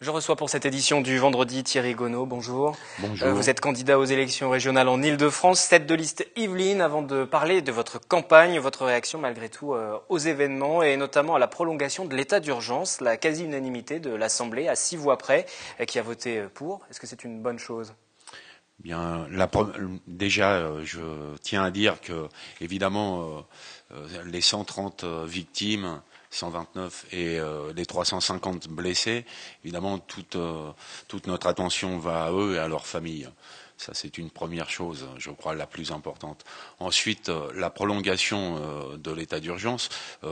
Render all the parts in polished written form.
Je reçois pour cette édition du vendredi Thierry Gonod, bonjour. Bonjour. Vous êtes candidat aux élections régionales en Île-de-France, tête de liste Yvelines. Avant de parler de votre campagne, votre réaction malgré tout aux événements et notamment à la prolongation de l'état d'urgence, la quasi-unanimité de l'Assemblée à 6 voix près qui a voté pour. Est-ce que c'est une bonne chose ? Bien, déjà, je tiens à dire que, évidemment, les 130 victimes, 129 et les 350 blessés, évidemment, toute notre attention va à eux et à leurs familles. Ça, c'est une première chose, je crois, la plus importante. Ensuite, la prolongation de l'état d'urgence.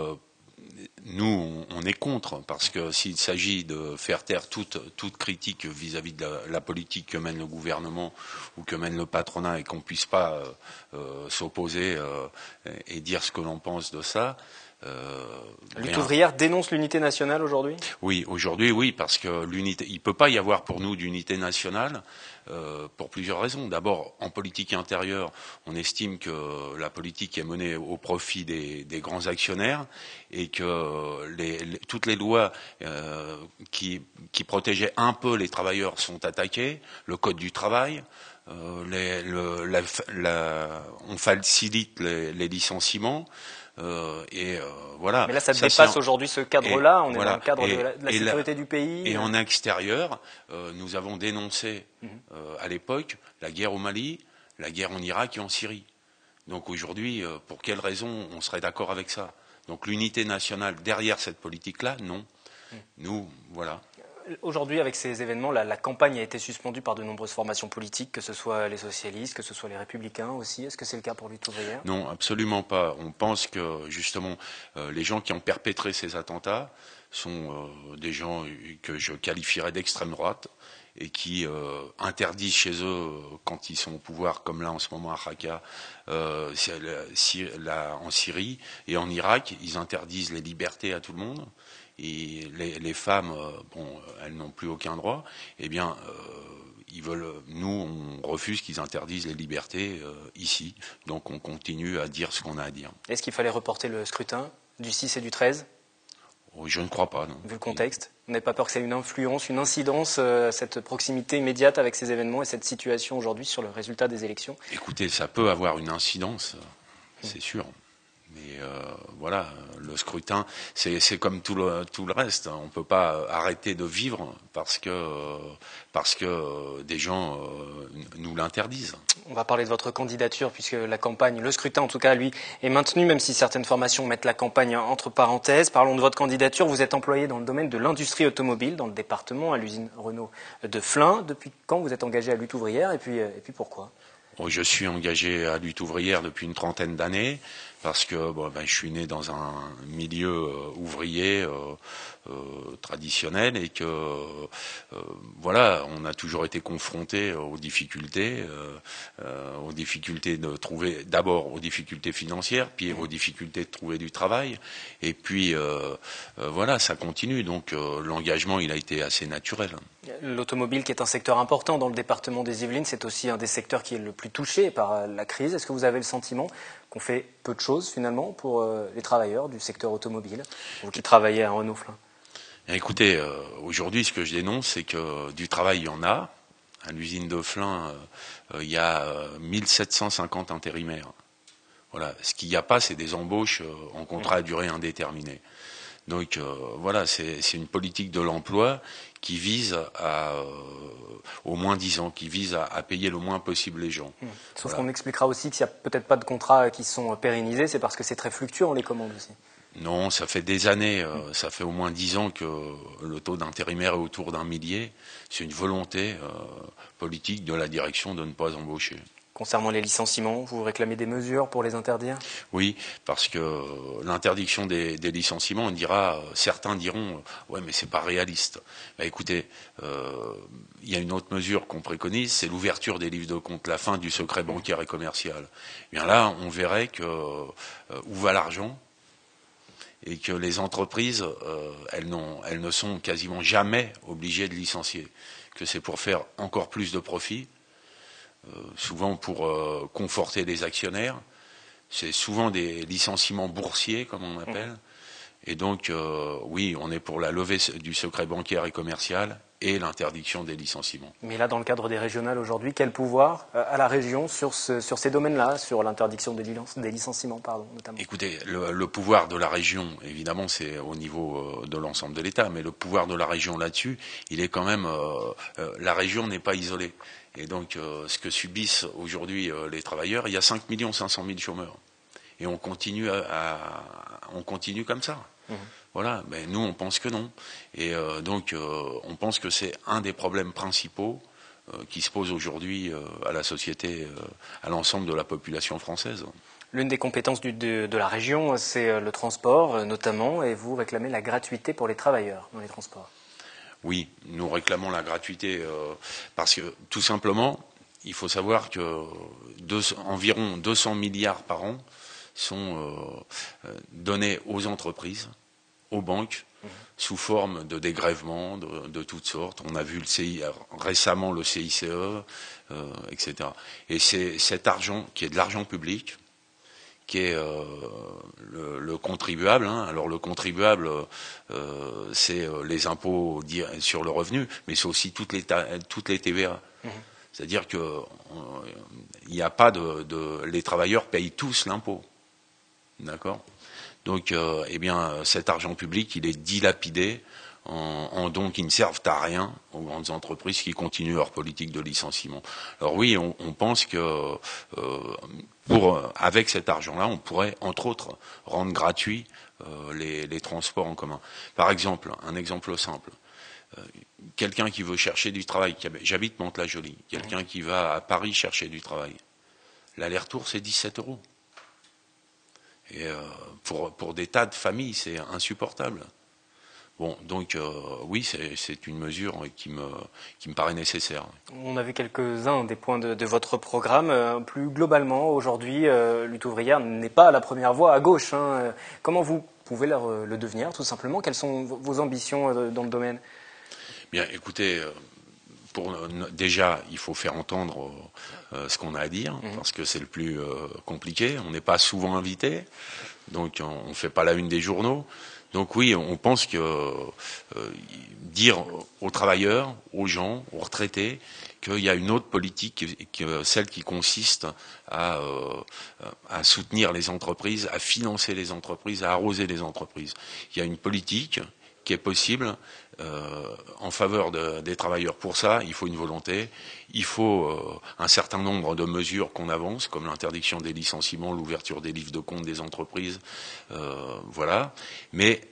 Nous, on est contre, parce que s'il s'agit de faire taire toute critique vis-à-vis de la politique que mène le gouvernement ou que mène le patronat et qu'on puisse pas s'opposer et dire ce que l'on pense de ça. Lutte ouvrière dénonce l'unité nationale aujourd'hui ? Oui, aujourd'hui, oui, parce que il peut pas y avoir pour nous d'unité nationale pour plusieurs raisons. D'abord, en politique intérieure, on estime que la politique est menée au profit des grands actionnaires et que toutes les lois qui protégeaient un peu les travailleurs sont attaquées. Le code du travail. On facilite les licenciements. Voilà. Mais là, ça dépasse aujourd'hui ce cadre-là. On est dans le cadre de la sécurité du pays. Et en extérieur, nous avons dénoncé à l'époque la guerre au Mali, la guerre en Irak et en Syrie. Donc aujourd'hui, pour quelle raison on serait d'accord avec ça ? Donc l'unité nationale derrière cette politique-là, non. Nous, voilà. Aujourd'hui, avec ces événements, la campagne a été suspendue par de nombreuses formations politiques, que ce soit les socialistes, que ce soit les républicains aussi. Est-ce que c'est le cas pour Lutte ouvrière ? Non, absolument pas. On pense que, justement, les gens qui ont perpétré ces attentats sont des gens que je qualifierais d'extrême droite et qui interdisent chez eux, quand ils sont au pouvoir, comme là en ce moment à Raqqa, en Syrie et en Irak, ils interdisent les libertés à tout le monde. Et les femmes, elles n'ont plus aucun droit. Eh bien, nous, on refuse qu'ils interdisent les libertés ici. Donc, on continue à dire ce qu'on a à dire. Est-ce qu'il fallait reporter le scrutin du 6 et du 13 ? Je ne crois pas, non. Vu le contexte, vous n'avez pas peur que ça ait une influence, une incidence, cette proximité immédiate avec ces événements et cette situation aujourd'hui sur le résultat des élections ? Écoutez, ça peut avoir une incidence, c'est sûr. Mais voilà, le scrutin, c'est comme tout le reste. On ne peut pas arrêter de vivre parce que des gens nous l'interdisent. On va parler de votre candidature puisque la campagne, le scrutin en tout cas, lui, est maintenu, même si certaines formations mettent la campagne entre parenthèses. Parlons de votre candidature. Vous êtes employé dans le domaine de l'industrie automobile, dans le département, à l'usine Renault de Flins. Depuis quand vous êtes engagé à Lutte ouvrière et puis pourquoi ? Je suis engagé à Lutte ouvrière depuis une trentaine d'années parce que je suis né dans un milieu ouvrier traditionnel et que voilà, on a toujours été confronté aux difficultés de trouver, d'abord aux difficultés financières, puis aux difficultés de trouver du travail, et puis voilà, ça continue. Donc l'engagement, il a été assez naturel. L'automobile, qui est un secteur important dans le département des Yvelines, c'est aussi un des secteurs qui est le plus touché par la crise. Est-ce que vous avez le sentiment qu'on fait peu de choses finalement pour les travailleurs du secteur automobile, vous qui travaillez à Renault-Flins ? Écoutez, aujourd'hui, ce que je dénonce, c'est que du travail, il y en a. À l'usine de Flins, il y a 1750 intérimaires. Voilà. Ce qu'il n'y a pas, c'est des embauches en contrat à durée indéterminée. Donc voilà, c'est une politique de l'emploi qui vise au moins 10 ans, qui vise à payer le moins possible les gens. Sauf qu'on expliquera aussi qu'il n'y a peut-être pas de contrats qui sont pérennisés, c'est parce que c'est très fluctuant les commandes aussi. Non, ça fait des années, ça fait au moins 10 ans que le taux d'intérimaires est autour d'un millier. C'est une volonté politique de la direction de ne pas embaucher. Concernant les licenciements, vous réclamez des mesures pour les interdire ? Oui, parce que l'interdiction des licenciements, on dira, certains diront, ouais, mais c'est pas réaliste. Écoutez, il y a une autre mesure qu'on préconise, c'est l'ouverture des livres de compte, la fin du secret bancaire et commercial. Bien là, on verrait que où va l'argent et que les entreprises, elles ne sont quasiment jamais obligées de licencier, que c'est pour faire encore plus de profit. Souvent pour conforter les actionnaires. C'est souvent des licenciements boursiers, comme on appelle. Et donc, oui, on est pour la levée du secret bancaire et commercial et l'interdiction des licenciements. Mais là, dans le cadre des régionales aujourd'hui, quel pouvoir a la région sur ces domaines-là, sur l'interdiction des licenciements, notamment? Écoutez, le pouvoir de la région, évidemment, c'est au niveau de l'ensemble de l'État, mais le pouvoir de la région là-dessus, il est quand même... la région n'est pas isolée. Et donc, ce que subissent aujourd'hui les travailleurs, il y a 5 500 000 chômeurs. Et on continue comme ça. Mmh. Voilà, mais nous on pense que non. Et donc on pense que c'est un des problèmes principaux qui se pose aujourd'hui à la société, à l'ensemble de la population française. L'une des compétences de la région, c'est le transport notamment, et vous réclamez la gratuité pour les travailleurs dans les transports. Oui, nous réclamons la gratuité parce que tout simplement, il faut savoir que environ 200 milliards par an sont donnés aux entreprises, aux banques, sous forme de dégrèvements de toutes sortes. On a vu récemment le CICE, etc. Et c'est cet argent qui est de l'argent public, qui est le contribuable. Hein. Alors le contribuable, c'est les impôts sur le revenu, mais c'est aussi toutes les TVA. C'est-à-dire que il n'y a pas les travailleurs payent tous l'impôt. D'accord ? Donc, eh bien, cet argent public, il est dilapidé en dons qui ne servent à rien aux grandes entreprises qui continuent leur politique de licenciement. Alors oui, on pense que avec cet argent-là, on pourrait, entre autres, rendre gratuits les transports en commun. Par exemple, un exemple simple. Quelqu'un qui veut chercher du travail, j'habite Mantes-la-Jolie, quelqu'un qui va à Paris chercher du travail, l'aller-retour, c'est 17 €. Et pour des tas de familles, c'est insupportable. Bon, donc oui, c'est une mesure qui me paraît nécessaire. On a vu quelques-uns des points de votre programme. Plus globalement, aujourd'hui, Lutte ouvrière n'est pas à la première voie à gauche. Hein. Comment vous pouvez le devenir, tout simplement? Quelles sont vos ambitions dans le domaine? Bien, écoutez, déjà, il faut faire entendre ce qu'on a à dire, parce que c'est le plus compliqué. On n'est pas souvent invité, donc on ne fait pas la une des journaux. Donc oui, on pense que dire aux travailleurs, aux gens, aux retraités, qu'il y a une autre politique, celle qui consiste à soutenir les entreprises, à financer les entreprises, à arroser les entreprises. Il y a une politique qui est possible en faveur des travailleurs. Pour ça, il faut une volonté, il faut un certain nombre de mesures qu'on avance, comme l'interdiction des licenciements, l'ouverture des livres de compte des entreprises, voilà. Mais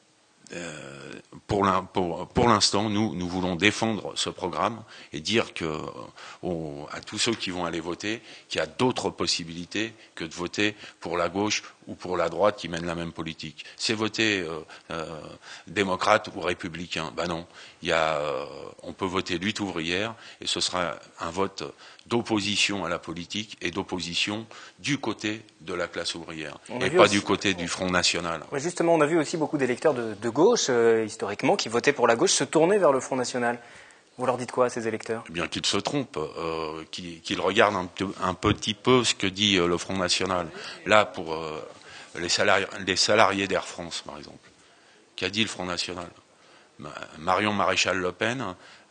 pour l'instant, nous voulons défendre ce programme et dire à tous ceux qui vont aller voter qu'il y a d'autres possibilités que de voter pour la gauche ou pour la droite qui mène la même politique. C'est voter démocrate ou républicain. Ben non, on peut voter lutte ouvrière et ce sera un vote d'opposition à la politique et d'opposition du côté de la classe ouvrière et pas du côté du Front National. Ouais, justement, on a vu aussi beaucoup d'électeurs de gauche, historiquement, qui votaient pour la gauche, se tourner vers le Front National. Vous leur dites quoi à ces électeurs? Eh bien qu'ils se trompent, qu'ils regardent un petit peu ce que dit le Front National. Là, pour les salariés d'Air France, par exemple, qu'a dit le Front National? Marion Maréchal Le Pen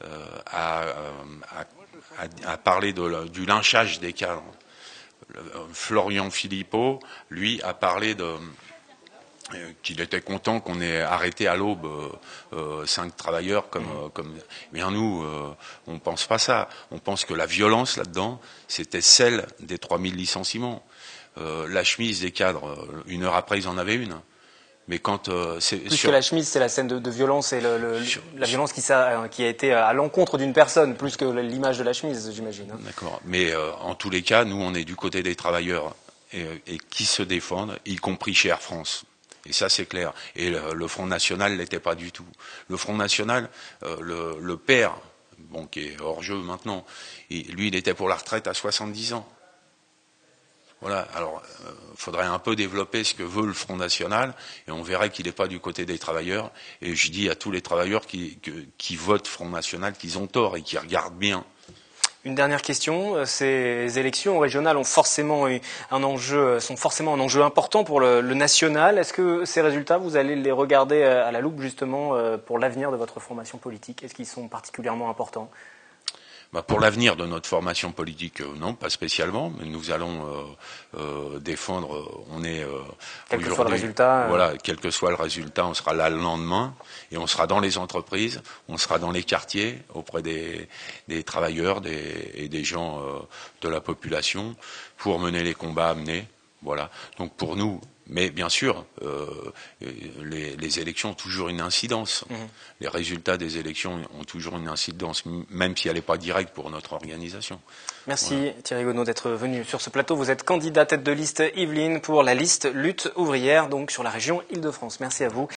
a parlé du lynchage des cadres. Florian Philippot, lui, a parlé qu'il était content qu'on ait arrêté à l'aube 5 travailleurs comme. Bien nous, on pense pas ça. On pense que la violence là-dedans, c'était celle des 3000 licenciements. La chemise des cadres, 1 heure après, ils en avaient une. Mais quand que la chemise, c'est la scène de violence et la violence qui a été à l'encontre d'une personne, plus que l'image de la chemise, j'imagine. Hein. D'accord. Mais en tous les cas, nous, on est du côté des travailleurs et qui se défendent, y compris chez Air France. Et ça, c'est clair. Et le Front National l'était pas du tout. Le Front National, le père, qui est hors jeu maintenant, lui, il était pour la retraite à 70 ans. Voilà, alors faudrait un peu développer ce que veut le Front National et on verrait qu'il n'est pas du côté des travailleurs. Et je dis à tous les travailleurs qui votent Front National qu'ils ont tort et qui regardent bien. Une dernière question, ces élections régionales ont forcément sont forcément un enjeu important pour le national. Est-ce que ces résultats, vous allez les regarder à la loupe justement pour l'avenir de votre formation politique? Est-ce qu'ils sont particulièrement importants? Pour l'avenir de notre formation politique, non, pas spécialement, mais nous allons défendre, quel que soit le résultat. Voilà, quel que soit le résultat, on sera là le lendemain, et on sera dans les entreprises, on sera dans les quartiers, auprès des travailleurs et des gens de la population, pour mener les combats à mener. Voilà. Donc pour nous, mais bien sûr, les élections ont toujours une incidence. Les résultats des élections ont toujours une incidence, même si elle n'est pas directe pour notre organisation. Merci voilà. Thierry Gonod d'être venu sur ce plateau. Vous êtes candidat tête de liste Yvelines pour la liste Lutte ouvrière, donc sur la région Île-de-France. Merci à vous.